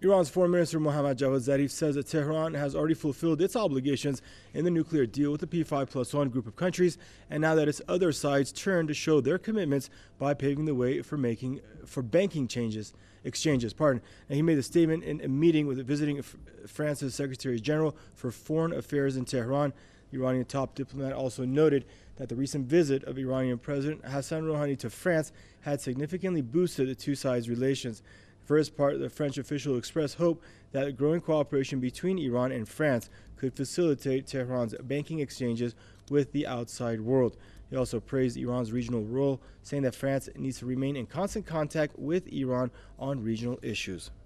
Iran's Foreign Minister Mohammad Javad Zarif says that Tehran has already fulfilled its obligations in the nuclear deal with the P5+1 group of countries, and now that its other sides turn to show their commitments by paving the way for banking exchanges. And he made the statement in a meeting with visiting France's Secretary General for Foreign Affairs in Tehran. The Iranian top diplomat also noted that the recent visit of Iranian President Hassan Rouhani to France had significantly boosted the two sides' relations. For his part, the French official expressed hope that growing cooperation between Iran and France could facilitate Tehran's banking exchanges with the outside world. He also praised Iran's regional role, saying that France needs to remain in constant contact with Iran on regional issues.